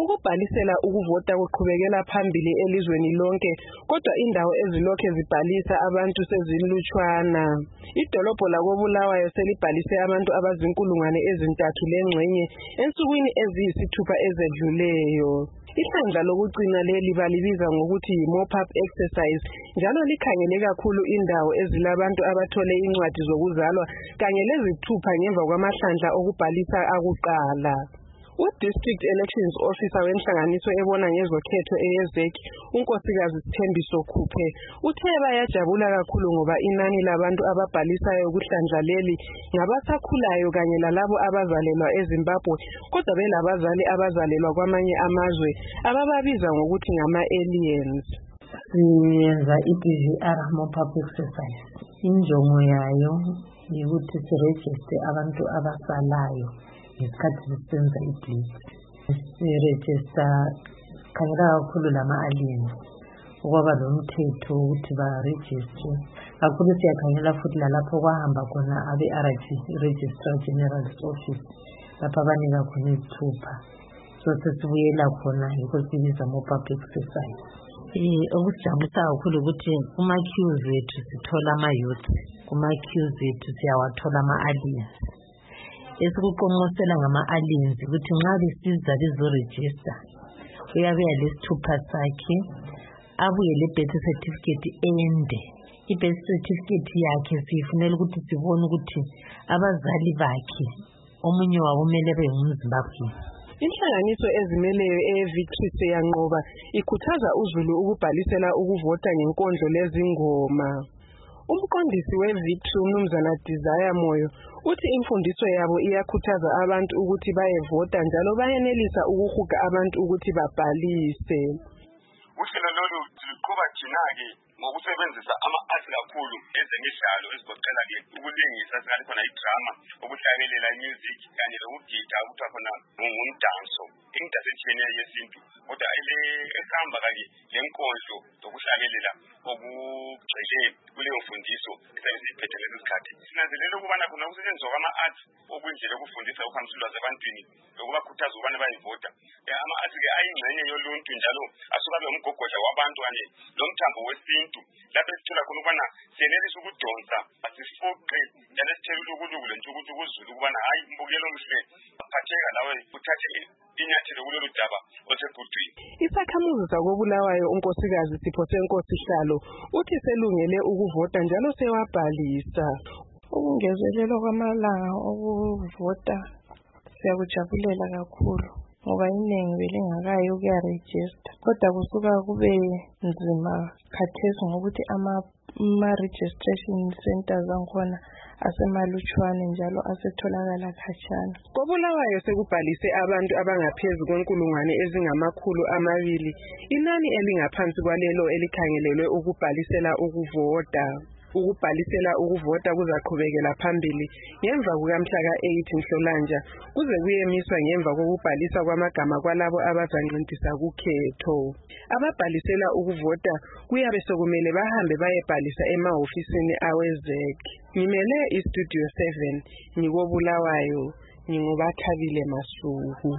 Ukubhalisela ukuvota kuqhubekela phambili elizweni lonke, kodwa indawo ezilokhe zibhalisa abantu sezilutshwana. Idolobho lakoBulawayo selibhalise abantu abazinkulungwane ezintathu lengxenye ensukwini eziyisithupha ezedluleyo. Ihlandla lokucina leli balibiza ngokuthi yi-mop-up exercise njalo likhangele kakhulu indawo ezilabantu abathole incwadi zokuzalwa kanye lezithupha ngemva kwamahlandla okubhalisa akuqala. U-District Elections Officer wenhlanganiso ebona ngezokhetho eYezek, unkosikazi Sithembiso Khuphe, uthe bayajabula kakhulu ngoba inani labantu ababhalisayo kuhlandla leli ngabasakhulayo kanye lalabo abazalelwa eZimbabwe, kodwa belabazali abazalelwa kwamanye amazwe abababiza ngokuthi ngama-aliens. Siyenza i-DVR mop-up exercise. Injongo yayo yikuthi sirejiste abantu abasalayo ngesikhathi sisenza i-DVR. Sirejista khangela kakhulu lama-aliens ukwaba lomthetho ukuthi barejiste. Kakhulu siyakhangela futhi lalapho kwahamba khona abe-RG, Registrar General's Office, lapho abanika khona izithupha. So sesibuyela khona yikho sibiza mop-up exercise. Okusijabulisa kakhulu ukuthi kuma-queues wethu sithola ama-youth, kuma-queues wethu siyawathola ama-aliens. Esikuqonqosela ngama-aliens ukuthi nxa besiza bezorejista uyabuya lesithupha sakhe, abuye le-birth certificate ende. I-birth certificate yakhe siyifunela ukuthi sibone ukuthi abazali bakhe omunye wabo kumele abe ngumZimbabwe. Inhlanganiso ezimeleyo eyeVictory seyanqoba ikhuthaza uZulu ukubhalisela ukuvota ngenkondlo lezingoma. Umqondisi weVictory uMnumzana Desire Moyo uthi imfundiso yabo iyakhuthaza abantu ukuthi bayevota njalo bayenelisa ukuhuga abantu ukuthi babhalise. Uhlelo lolu liqhuba thina-ke ngokusebenzisa ama-arts kakhulu ezemidlalo ezigoqela ukulingisa singathi khona idrama, ukuhlabelela music kanye lokugida okuthiwa khona ngumdanso, imidanso etshiyeneyo yesintu, kodwa ehamba kanye lenkondlo zokuhlabelela okugxile kuleyo mfundiso esabe siyiphethe ngaleso sikhathi. Sinanzelela ukubana khona ukusetshenziswa kwama-arts okuyindlela yokufundisa ukuhambisa ulwazi ebantwini lokubakhuthaza ukubana bayevota. Ama-arts-ke ayingxenye yoluntu njalo asuka abe umgogodla wabantu kanye lomthambo wesintu, lapho esithola khona ukubana siyenelisa ukudonsa, asifuqe njalo sithele ulukuluku lentshukuntshu kuzulu ukubana hayi mbukelo omuhle, phatheka lawe uthathe inyathelo kulolu daba osegudwini. Isakhamuzi sakoBulawayo unkosikazi Sipho Senkosi Hlalo uthi selungele ukuvota njalo sewabhalisa. Ukungezelelwa kwamalanga okuvota siyakujabulela kakhulu ngoba iningi belingakayi ukuyarejista, kodwa kusuka kube nzima khathesi ngokuthi ama-registration centers angikhona asemalutshwane njalo asetholakala khatshana. KoBulawayo sekubhalise abantu abangaphezu kwenkulungwane ezingama200, inani elingaphansi kwalelo elikhangelelwe ukubhalisela ukuvota. Ukubhalisela ukuvota kuzaqhubekela phambili ngemva kukamhla ka-8 Nhlolanja kuze kuyemiswa ngemva kokubhalisa kwamagama kwalabo abazanqintisa kukhetho. Ababhalisela ukuvota kuyabe sokumele bahambe bayebhalisa emahofisini aweZek. Ngimele iStudio 7 ngikoBulawayo, ngingoBathabile Masuku.